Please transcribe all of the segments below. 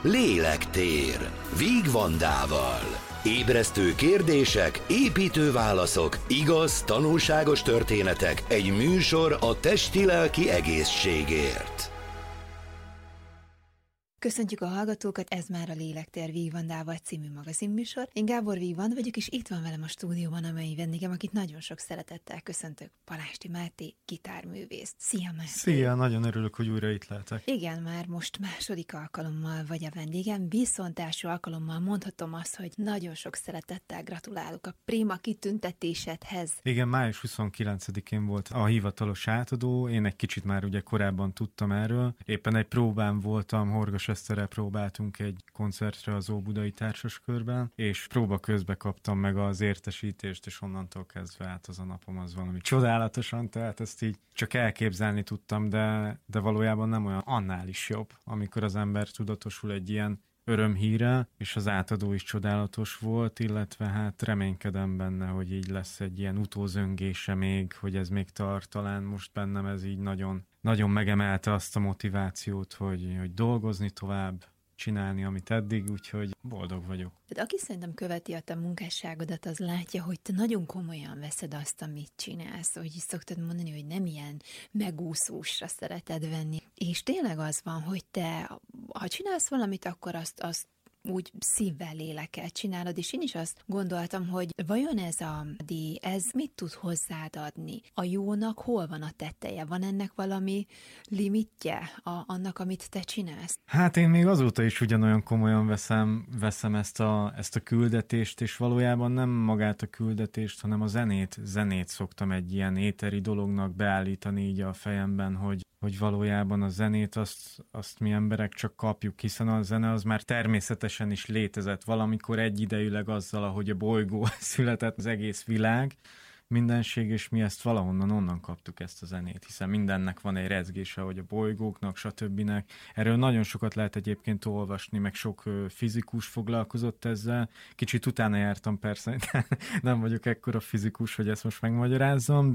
Lélektér Víg Vandával. Ébresztő kérdések, építő válaszok, igaz, tanulságos történetek, egy műsor a testi-lelki egészségért. Köszöntjük a hallgatókat, ez már a Lélektér Víg Vandával című magazinműsor. Én Gábor Víg Vanda vagyok, és itt van velem a stúdióban a mai vendégem, akit nagyon sok szeretettel köszöntök, Palásti Máté, gitárművész. Szia, Máté! Szia, nagyon örülök, hogy újra itt lehetek. Igen, már most második alkalommal vagy a vendégem, viszont első alkalommal mondhatom azt, hogy nagyon sok szeretettel gratulálok a Prima kitüntetésedhez. Igen, május 29-én volt a hivatalos átadó, én egy kicsit már ugye korábban tudtam erről. Éppen egy próbán voltam, Horgos Eszterrel próbáltunk egy koncertre az Óbudai Társaskörben, és próba közben kaptam meg az értesítést, és onnantól kezdve át az a napom az valami csodálatosan, tehát ezt így csak elképzelni tudtam, de valójában nem olyan, annál is jobb, amikor az ember tudatosul egy ilyen örömhírrel, és az átadó is csodálatos volt, illetve hát reménykedem benne, hogy így lesz egy ilyen utózöngése még, hogy ez még tart, talán most bennem ez így nagyon megemelte azt a motivációt, hogy dolgozni tovább, csinálni, amit eddig, úgyhogy boldog vagyok. De aki szerintem követi a te munkásságodat, az látja, hogy te nagyon komolyan veszed azt, amit csinálsz, hogy is szoktad mondani, hogy nem ilyen megúszósra szereted venni. És tényleg az van, hogy te, ha csinálsz valamit, akkor azt úgy szívvel, lélekkel csinálod, és én is azt gondoltam, hogy vajon ez a díj, ez mit tud hozzád adni? A jónak hol van a teteje? Van ennek valami limitje annak, amit te csinálsz? Hát én még azóta is ugyanolyan komolyan veszem ezt a küldetést, és valójában nem magát a küldetést, hanem a zenét szoktam egy ilyen éteri dolognak beállítani így a fejemben, hogy valójában a zenét azt mi emberek csak kapjuk, hiszen a zene az már természetesen is létezett valamikor egyidejűleg azzal, ahogy a bolygó született, az egész világ, mindenség, és mi ezt onnan kaptuk ezt a zenét, hiszen mindennek van egy rezgése, hogy a bolygóknak, stb. Erről nagyon sokat lehet egyébként olvasni, meg sok fizikus foglalkozott ezzel. Kicsit utána jártam persze, nem vagyok ekkora fizikus, hogy ezt most megmagyarázzam,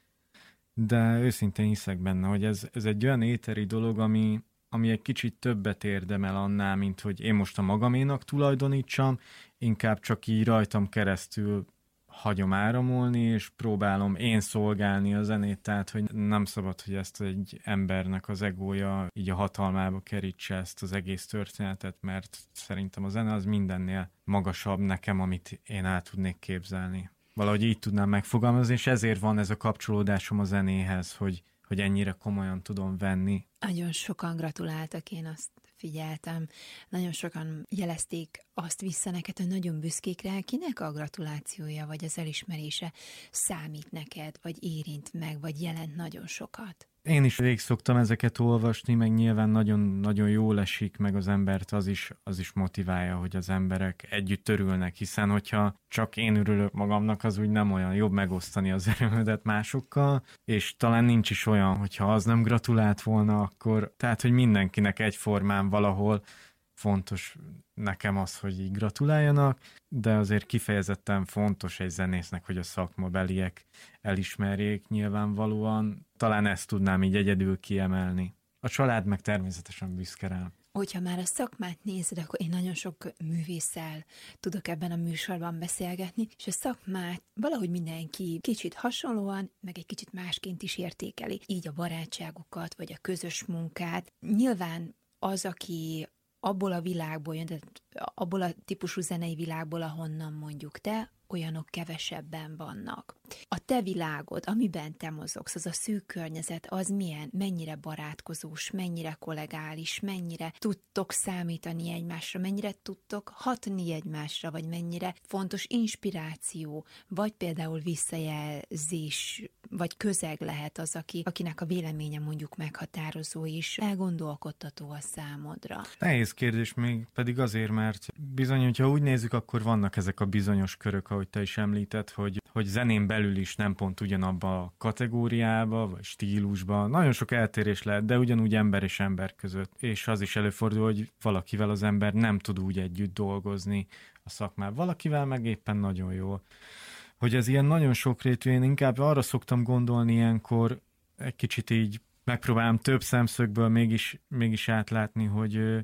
de őszintén hiszek benne, hogy ez egy olyan éteri dolog, ami egy kicsit többet érdemel annál, mint hogy én most a magaménak tulajdonítsam, inkább csak így rajtam keresztül hagyom áramolni, és próbálom én szolgálni a zenét, tehát hogy nem szabad, hogy ezt egy embernek az egója így a hatalmába kerítse ezt az egész történetet, mert szerintem a zene az mindennél magasabb nekem, amit én el tudnék képzelni. Valahogy így tudnám megfogalmazni, és ezért van ez a kapcsolódásom a zenéhez, hogy ennyire komolyan tudom venni. Nagyon sokan gratuláltak, én azt figyeltem. Nagyon sokan jelezték azt vissza neked, hogy nagyon büszkék rá, kinek a gratulációja, vagy az elismerése számít neked, vagy érint meg, vagy jelent nagyon sokat. Én is rég szoktam ezeket olvasni, meg nyilván nagyon jól esik, meg az embert az is motiválja, hogy az emberek együtt örülnek, hiszen hogyha csak én örülök magamnak, az úgy nem olyan, jobb megosztani az örömödet másokkal, és talán nincs is olyan, hogyha az nem gratulált volna, akkor, tehát, hogy mindenkinek egyformán valahol fontos nekem az, hogy így gratuláljanak, de azért kifejezetten fontos egy zenésznek, hogy a szakmabeliek elismerjék nyilvánvalóan. Talán ezt tudnám így egyedül kiemelni. A család meg természetesen büszke rám. Hogyha már a szakmát nézed, akkor én nagyon sok művésszel tudok ebben a műsorban beszélgetni, és a szakmát valahogy mindenki kicsit hasonlóan, meg egy kicsit másként is értékeli. Így a barátságokat, vagy a közös munkát. Nyilván az, aki abból a világból jön, tehát abból a típusú zenei világból, ahonnan mondjuk te, olyanok kevesebben vannak. A te világod, amiben te mozogsz, az a szűk környezet, az milyen, mennyire barátkozós, mennyire kollegális, mennyire tudtok számítani egymásra, mennyire tudtok hatni egymásra, vagy mennyire fontos inspiráció, vagy például visszajelzés, vagy közeg lehet az, akinek a véleménye mondjuk meghatározó és elgondolkodtató a számodra. Nehéz kérdés még pedig azért, mert bizony, hogyha úgy nézzük, akkor vannak ezek a bizonyos körök, ahogy te is említed, hogy zenén belül is nem pont ugyanabba a kategóriába, vagy stílusba. Nagyon sok eltérés lehet, de ugyanúgy ember és ember között. És az is előfordul, hogy valakivel az ember nem tud úgy együtt dolgozni a szakmában. Valakivel meg éppen nagyon jól. Hogy ez ilyen nagyon sokrétű, én inkább arra szoktam gondolni ilyenkor, egy kicsit így megpróbálom több szemszögből mégis átlátni, hogy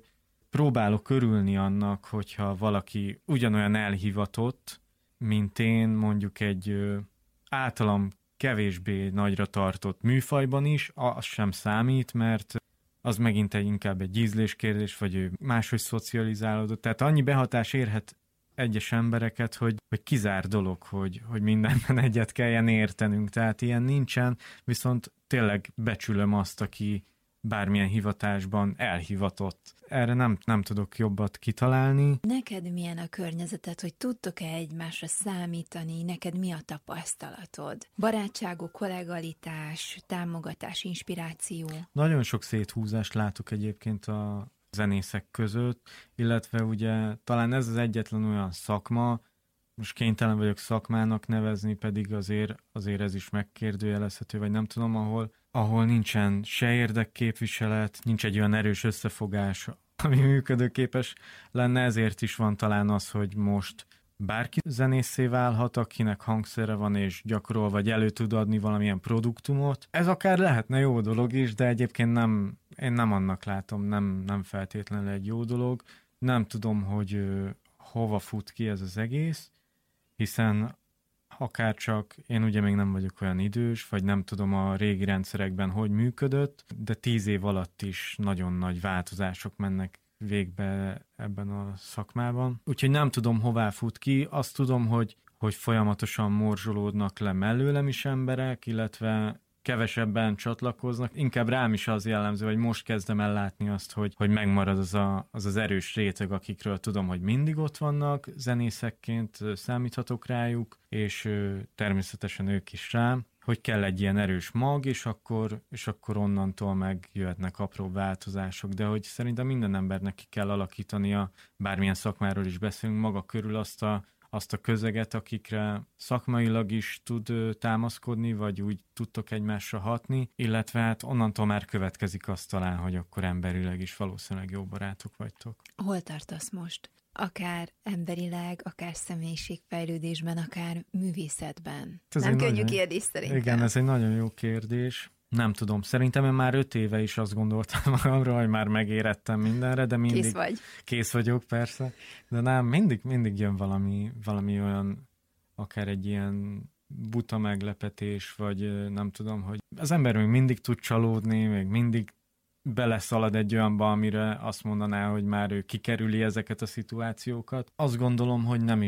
próbálok örülni annak, hogyha valaki ugyanolyan elhivatott, mint én, mondjuk egy általam kevésbé nagyra tartott műfajban is, az sem számít, mert az megint inkább egy ízléskérdés, vagy ő máshogy szocializálódott. Tehát annyi behatás érhet egyes embereket, hogy kizár dolog, hogy mindenben egyet kelljen értenünk. Tehát ilyen nincsen, viszont tényleg becsülöm azt, aki bármilyen hivatásban elhivatott. Erre nem tudok jobbat kitalálni. Neked milyen a környezeted, hogy tudtok-e egymásra számítani? Neked mi a tapasztalatod? Barátságok, kollegalitás, támogatás, inspiráció? Nagyon sok széthúzást látok egyébként a zenészek között, illetve ugye talán ez az egyetlen olyan szakma, most kénytelen vagyok szakmának nevezni, pedig azért ez is megkérdőjelezhető, vagy nem tudom, ahol nincsen se érdekképviselet, nincs egy olyan erős összefogás, ami működőképes lenne, ezért is van talán az, hogy most bárki zenészé válhat, akinek hangszere van és gyakorol, vagy elő tud adni valamilyen produktumot. Ez akár lehetne jó dolog is, de egyébként én nem annak látom, nem feltétlenül egy jó dolog. Nem tudom, hogy hova fut ki ez az egész, hiszen akárcsak én ugye még nem vagyok olyan idős, vagy nem tudom a régi rendszerekben hogy működött, de 10 év alatt is nagyon nagy változások mennek végbe ebben a szakmában. Úgyhogy nem tudom, hová fut ki. Azt tudom, hogy folyamatosan morzsolódnak le mellőlem is emberek, illetve kevesebben csatlakoznak. Inkább rám is az jellemző, hogy most kezdem el látni azt, hogy megmarad az erős réteg, akikről tudom, hogy mindig ott vannak, zenészekként számíthatok rájuk, és természetesen ők is rám, hogy kell egy ilyen erős mag, és akkor onnantól megjöhetnek apró változások, de hogy szerintem minden embernek ki kell alakítania, bármilyen szakmáról is beszélünk, maga körül azt a közeget, akikre szakmailag is tud támaszkodni, vagy úgy tudtok egymásra hatni, illetve hát onnantól már következik azt talán, hogy akkor emberileg is valószínűleg jó barátok vagytok. Hol tartasz most? Akár emberileg, akár személyiségfejlődésben, akár művészetben. Ez nem könnyű kérdés szerintem. Igen, ez egy nagyon jó kérdés. Nem tudom, szerintem én már 5 éve is azt gondoltam magamról, hogy már megérettem mindenre, de mindig... Kész vagy. Kész vagyok, persze. De nem, mindig jön valami olyan, akár egy ilyen buta meglepetés, vagy nem tudom, hogy az ember még mindig tud csalódni, még mindig beleszalad egy olyanba, amire azt mondaná, hogy már ő kikerüli ezeket a szituációkat. Azt gondolom, hogy nem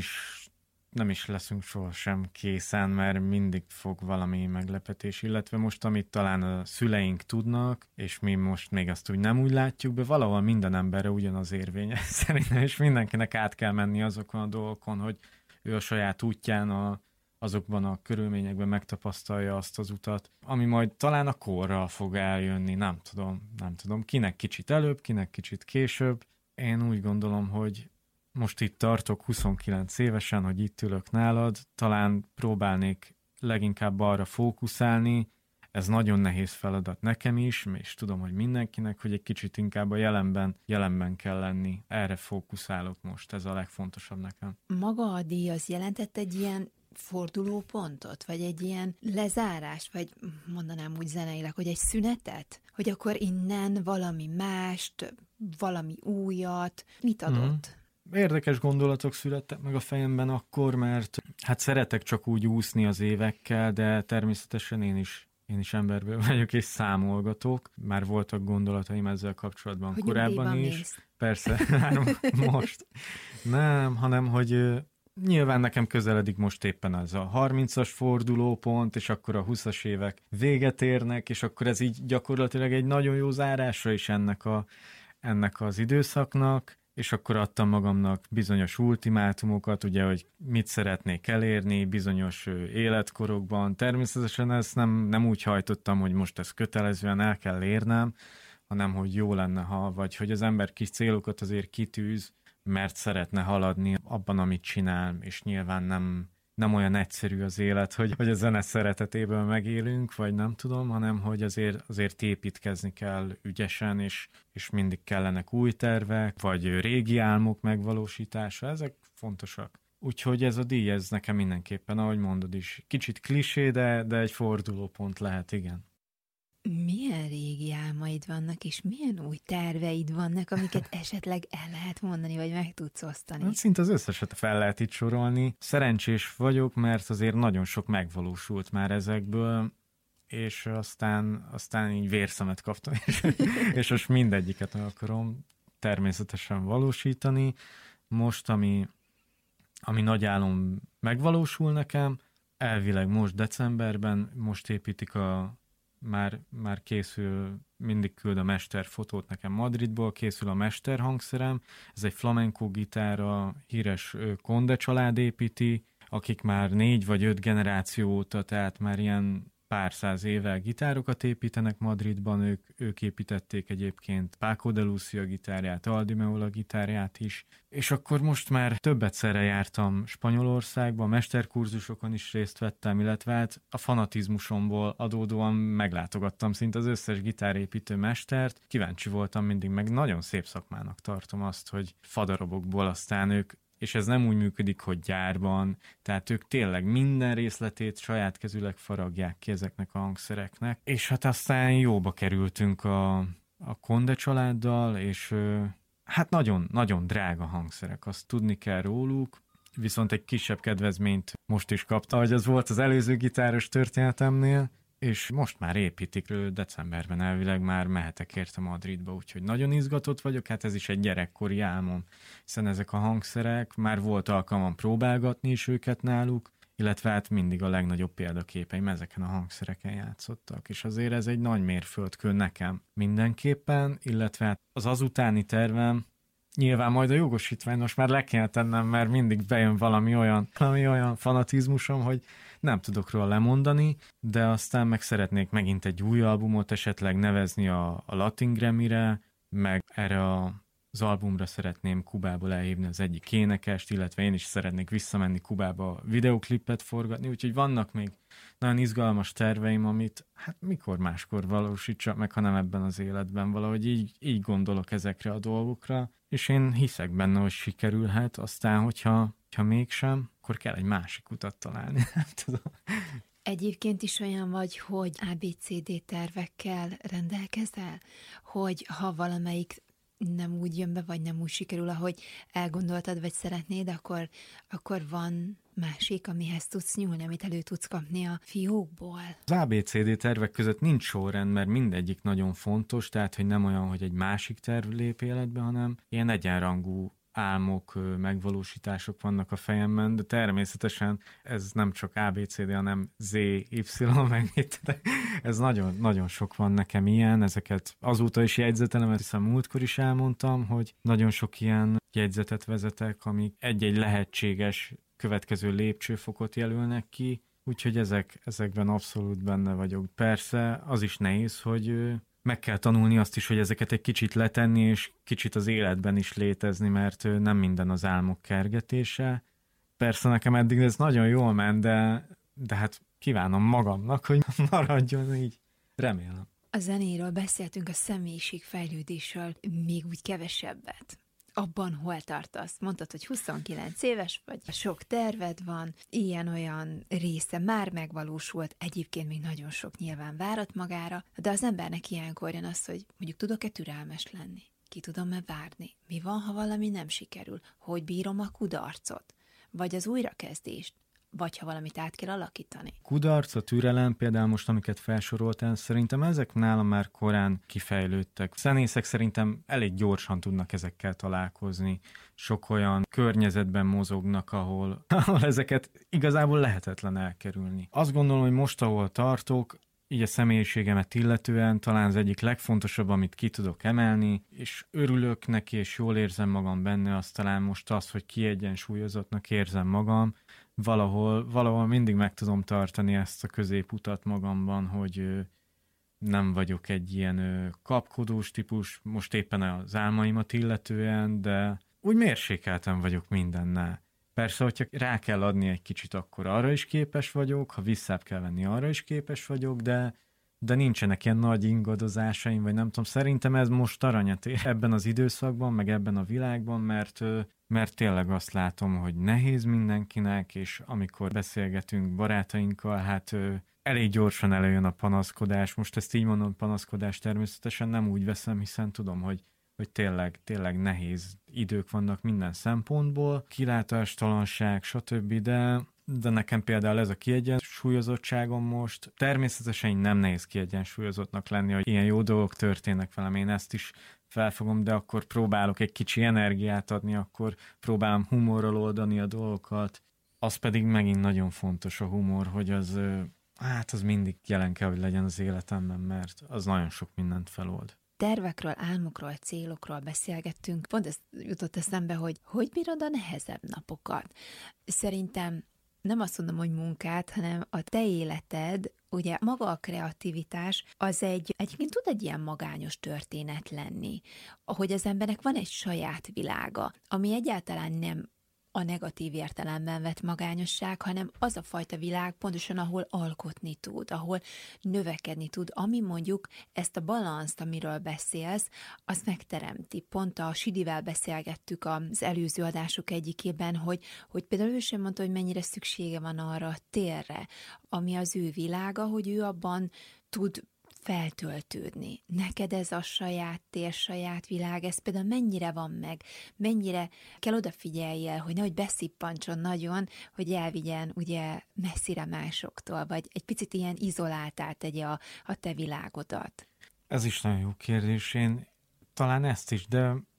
is leszünk sohasem készen, mert mindig fog valami meglepetés, illetve most, amit talán a szüleink tudnak, és mi most még azt nem úgy látjuk be, valahol minden emberre ugyanaz érvényes szerintem, és mindenkinek át kell menni azokon a dolgokon, hogy ő a saját útján, azokban a körülményekben megtapasztalja azt az utat, ami majd talán a korral fog eljönni, nem tudom, kinek kicsit előbb, kinek kicsit később. Én úgy gondolom, hogy most itt tartok 29 évesen, hogy itt ülök nálad, talán próbálnék leginkább arra fókuszálni, ez nagyon nehéz feladat nekem is, és tudom, hogy mindenkinek, hogy egy kicsit inkább a jelenben kell lenni. Erre fókuszálok most, ez a legfontosabb nekem. Maga a díj az jelentett egy ilyen fordulópontot, vagy egy ilyen lezárás, vagy mondanám úgy zeneileg, hogy egy szünetet? Hogy akkor innen valami mást, valami újat, mit adott? Érdekes gondolatok születtek meg a fejemben akkor, mert hát szeretek csak úgy úszni az évekkel, de természetesen én is emberből vagyok és számolgatok. Már voltak gondolataim ezzel kapcsolatban hogy korábban is. Mész. Persze, már most. Nem, hanem hogy nyilván nekem közeledik most éppen ez a 30-as fordulópont, és akkor a 20-as évek véget érnek, és akkor ez így gyakorlatilag egy nagyon jó zárásra is ennek az időszaknak, és akkor adtam magamnak bizonyos ultimátumokat, ugye, hogy mit szeretnék elérni bizonyos életkorokban. Természetesen ezt nem úgy hajtottam, hogy most ezt kötelezően el kell érnem, hanem hogy jó lenne, vagy hogy az ember kis célokat azért kitűz, mert szeretne haladni abban, amit csinál, és nyilván nem olyan egyszerű az élet, hogy a zene szeretetéből megélünk, vagy nem tudom, hanem hogy azért építkezni kell ügyesen, és mindig kellenek új tervek, vagy régi álmok megvalósítása, ezek fontosak. Úgyhogy ez a díj, ez nekem mindenképpen, ahogy mondod is, kicsit klisé, de egy fordulópont lehet, igen. Milyen régi álmaid vannak, és milyen új terveid vannak, amiket esetleg el lehet mondani, vagy meg tudsz osztani? Hát szinte az összeset fel lehet itt sorolni. Szerencsés vagyok, mert azért nagyon sok megvalósult már ezekből, és aztán így vérszemet kaptam, és most mindegyiket meg akarom természetesen valósítani. Most, ami nagy álom megvalósul nekem, elvileg most decemberben, most építik már készül, mindig küld a mester fotót nekem Madridból, készül a mester hangszerem, ez egy flamenco gitár, a híres Conde család építi, akik már 4 vagy 5 generáció óta, tehát már ilyen pár száz éve gitárokat építenek Madridban, ők építették egyébként Paco de Lucia gitárját, Aldi Meola gitárját is, és akkor most már több egyszerre jártam Spanyolországba, mesterkurzusokon is részt vettem, illetve hát a fanatizmusomból adódóan meglátogattam szinte az összes gitárépítő mestert, kíváncsi voltam mindig, meg nagyon szép szakmának tartom azt, hogy fadarabokból aztán ők, és ez nem úgy működik, hogy gyárban, tehát ők tényleg minden részletét saját kezüleg faragják ki ezeknek a hangszereknek, és hát aztán jóba kerültünk a Conde családdal, és hát nagyon, nagyon drága hangszerek, azt tudni kell róluk, viszont egy kisebb kedvezményt most is kapta, hogy az volt az előző gitáros történetemnél, és most már építik, decemberben elvileg már mehetek érte Madridba, úgyhogy nagyon izgatott vagyok, hát ez is egy gyerekkori álmom, hiszen ezek a hangszerek, már volt alkalmam próbálgatni is őket náluk, illetve hát mindig a legnagyobb példaképeim ezeken a hangszereken játszottak, és azért ez egy nagy mérföldkő nekem mindenképpen, illetve hát az azutáni tervem, nyilván majd a jogosítvány most már le kell tennem, mert mindig bejön valami olyan fanatizmusom, hogy nem tudok róla lemondani, de aztán meg szeretnék megint egy új albumot esetleg nevezni a Latin Grammy-re, meg erre az albumra szeretném Kubából elhívni az egyik énekest, illetve én is szeretnék visszamenni Kubába videoklipet forgatni, úgyhogy vannak még nagyon izgalmas terveim, amit hát mikor máskor valósítsak meg, hanem ebben az életben valahogy így gondolok ezekre a dolgokra, és én hiszek benne, hogy sikerülhet, aztán hogyha mégsem, akkor kell egy másik utat találni, nem tudom. Egyébként is olyan vagy, hogy ABCD tervekkel rendelkezel, hogy ha valamelyik nem úgy jön be, vagy nem úgy sikerül, ahogy elgondoltad, vagy szeretnéd, akkor van másik, amihez tudsz nyúlni, amit elő tudsz kapni a fiókból. Az ABCD tervek között nincs sorrend, mert mindegyik nagyon fontos, tehát hogy nem olyan, hogy egy másik terv lép életbe, hanem ilyen egyenrangú álmok, megvalósítások vannak a fejemben, de természetesen ez nem csak ABCD, hanem Z, Y, meg itt. Ez nagyon, nagyon sok van nekem ilyen, ezeket azóta is jegyzetelem, hiszen múltkor is elmondtam, hogy nagyon sok ilyen jegyzetet vezetek, amik egy-egy lehetséges következő lépcsőfokot jelölnek ki, úgyhogy ezekben abszolút benne vagyok. Persze az is nehéz, hogy meg kell tanulni azt is, hogy ezeket egy kicsit letenni, és kicsit az életben is létezni, mert nem minden az álmok kergetése. Persze nekem eddig ez nagyon jól ment, de hát kívánom magamnak, hogy maradjon így. Remélem. A zenéről beszéltünk, a személyiségfejlődésről még úgy kevesebbet. Abban hol tartasz? Mondtad, hogy 29 éves vagy, sok terved van, ilyen-olyan része már megvalósult, egyébként még nagyon sok nyilván várat magára, de az embernek ilyenkor jön az, hogy mondjuk tudok-e türelmes lenni? Ki tudom-e várni? Mi van, ha valami nem sikerül? Hogy bírom a kudarcot? Vagy az újrakezdést? Vagy ha valamit át kell alakítani. Kudarc, a türelem, például most, amiket felsoroltál, szerintem ezek nálam már korán kifejlődtek. Zenészek szerintem elég gyorsan tudnak ezekkel találkozni. Sok olyan környezetben mozognak, ahol ezeket igazából lehetetlen elkerülni. Azt gondolom, hogy most, ahol tartok, így a személyiségemet illetően talán az egyik legfontosabb, amit ki tudok emelni, és örülök neki, és jól érzem magam benne, az talán most az, hogy kiegyensúlyozottnak érzem magam, valahol mindig meg tudom tartani ezt a középutat magamban, hogy nem vagyok egy ilyen kapkodós típus, most éppen az álmaimat illetően, de úgy mérsékelten vagyok mindennel. Persze, hogyha rá kell adni egy kicsit, akkor arra is képes vagyok, ha visszább kell venni, arra is képes vagyok, de nincsenek ilyen nagy ingadozásaim, vagy nem tudom, szerintem ez most aranyat ér ebben az időszakban, meg ebben a világban, mert tényleg azt látom, hogy nehéz mindenkinek, és amikor beszélgetünk barátainkkal, hát elég gyorsan előjön a panaszkodás. Most ezt így mondom, panaszkodás természetesen nem úgy veszem, hiszen tudom, hogy tényleg nehéz idők vannak minden szempontból, kilátástalanság, stb., de nekem például ez a kiegyensúlyozottságom most, természetesen nem nehéz kiegyensúlyozottnak lenni, hogy ilyen jó dolgok történnek velem, én ezt is felfogom, de akkor próbálok egy kicsi energiát adni, akkor próbálom humorral oldani a dolgokat. Az pedig megint nagyon fontos a humor, hogy az mindig jelen kell, hogy legyen az életemben, mert az nagyon sok mindent felold. Tervekről, álmokról, célokról beszélgettünk. Pont ez jutott eszembe, hogy bírod a nehezebb napokat. Szerintem nem azt mondom, hogy munkát, hanem a te életed, ugye maga a kreativitás, az egyébként tud egy ilyen magányos történet lenni, ahogy az embernek van egy saját világa, ami egyáltalán nem a negatív értelemben vett magányosság, hanem az a fajta világ pontosan, ahol alkotni tud, ahol növekedni tud, ami mondjuk ezt a balanszt, amiről beszélsz, azt megteremti. Pont a Sidivel beszélgettük az előző adások egyikében, hogy például ő sem mondta, hogy mennyire szüksége van arra a térre, ami az ő világa, hogy ő abban tud feltöltődni. Neked ez a saját tér, saját világ, ez például mennyire van meg, mennyire kell odafigyeljél, hogy nehogy beszippancson nagyon, hogy elvigyen ugye messzire másoktól, vagy egy picit ilyen izoláltá tegye a te világodat. Ez is nagyon jó kérdés. Én talán ezt is,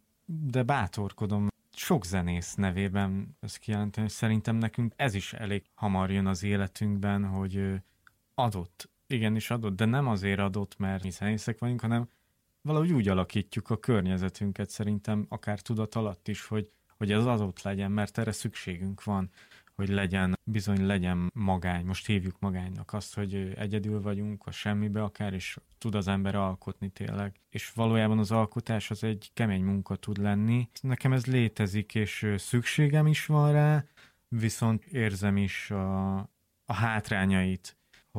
de bátorkodom. Sok zenész nevében ezt kijelenteni, hogy szerintem nekünk ez is elég hamar jön az életünkben, hogy adott. Igenis adott, de nem azért adott, mert mi zenészek vagyunk, hanem valahogy úgy alakítjuk a környezetünket szerintem, akár tudat alatt is, hogy ez adott legyen, mert erre szükségünk van, hogy legyen magány. Most hívjuk magánynak azt, hogy egyedül vagyunk a semmibe akár, és tud az ember alkotni tényleg. És valójában az alkotás az egy kemény munka tud lenni. Nekem ez létezik, és szükségem is van rá, viszont érzem is a hátrányait,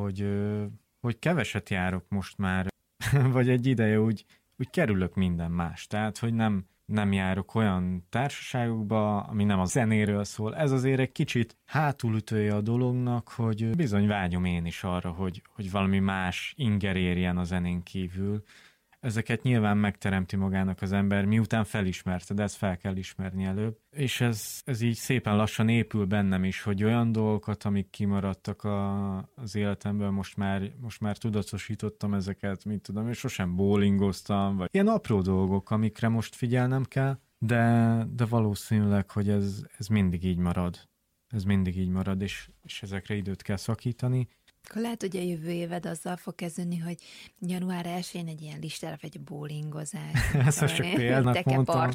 hogy keveset járok most már, vagy egy ideje úgy kerülök minden más. Tehát, hogy nem járok olyan társaságokba, ami nem a zenéről szól. Ez azért egy kicsit hátulütője a dolognak, hogy bizony vágyom én is arra, hogy valami más inger érjen a zenén kívül. Ezeket nyilván megteremti magának az ember, miután felismerte, de ezt fel kell ismerni előbb. És ez így szépen lassan épül bennem is, hogy olyan dolgokat, amik kimaradtak az életemből, most már tudatosítottam ezeket, mit tudom, és sosem bowlingoztam, vagy ilyen apró dolgok, amikre most figyelnem kell, de valószínűleg, hogy ez mindig így marad. Ez mindig így marad, és ezekre időt kell szakítani. Akkor lehet, hogy a jövő éved azzal fog kezdeni, hogy január 1-én egy ilyen listára vagy bowlingozás. Ezt most csak példának mondtam.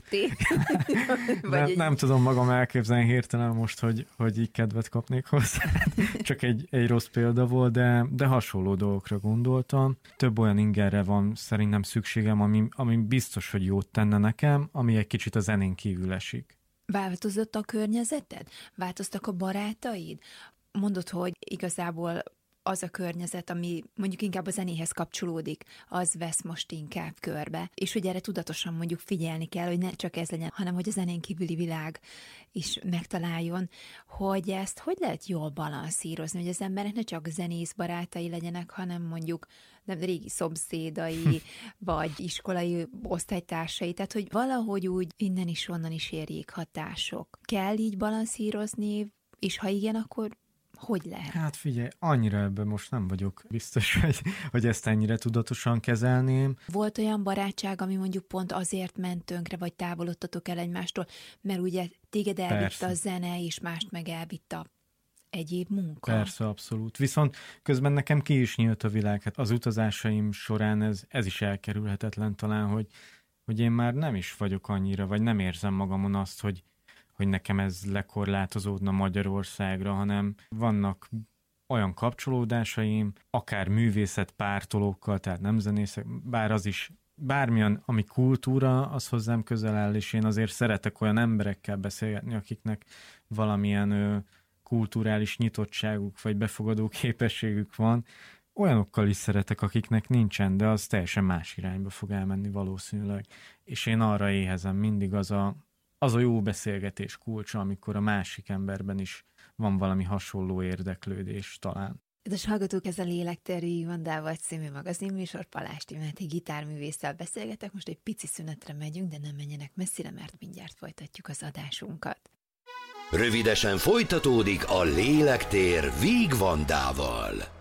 Nem tudom magam elképzelni hirtelen most, hogy így kedvet kapnék hozzá. Csak egy rossz példa volt, de hasonló dolgokra gondoltam. Több olyan ingerre van szerintem szükségem, ami biztos, hogy jót tenne nekem, ami egy kicsit a zenén kívül esik. Változott a környezeted? Változtak a barátaid? Mondod, hogy igazából az a környezet, ami mondjuk inkább a zenéhez kapcsolódik, az vesz most inkább körbe. És hogy erre tudatosan mondjuk figyelni kell, hogy ne csak ez legyen, hanem hogy a zenén kívüli világ is megtaláljon, hogy ezt hogy lehet jól balanszírozni, hogy az emberek ne csak zenész barátai legyenek, hanem mondjuk nem régi szomszédai, vagy iskolai osztálytársai, tehát hogy valahogy úgy innen is, onnan is érjék hatások. Kell így balanszírozni, és ha igen, akkor hogy lehet? Hát figyelj, annyira ebben most nem vagyok biztos, hogy ezt ennyire tudatosan kezelném. Volt olyan barátság, ami mondjuk pont azért ment tönkre, vagy távolodtatok el egymástól, mert ugye téged elvitte a zene, és mást meg elvitte a egyéb munka? Persze, abszolút. Viszont közben nekem ki is nyílt a világ. Hát az utazásaim során ez is elkerülhetetlen talán, hogy én már nem is vagyok annyira, vagy nem érzem magamon azt, hogy nekem ez lekorlátozódna Magyarországra, hanem vannak olyan kapcsolódásaim, akár művészet pártolókkal, tehát nem zenészek, bár az is, bármilyen, ami kultúra, az hozzám közel áll, és én azért szeretek olyan emberekkel beszélgetni, akiknek valamilyen kulturális nyitottságuk, vagy befogadó képességük van. Olyanokkal is szeretek, akiknek nincsen, de az teljesen más irányba fog elmenni valószínűleg. És én arra éhezem mindig az a jó beszélgetés kulcsa, amikor a másik emberben is van valami hasonló érdeklődés talán. Kedves hallgatók, ez a Lélektér Végigvandával című magazinműsor, Palás Timáti gitárművésszel beszélgetek. Most egy pici szünetre megyünk, de nem menjenek messzire, mert mindjárt folytatjuk az adásunkat. Rövidesen folytatódik a Lélektér Végigvandával.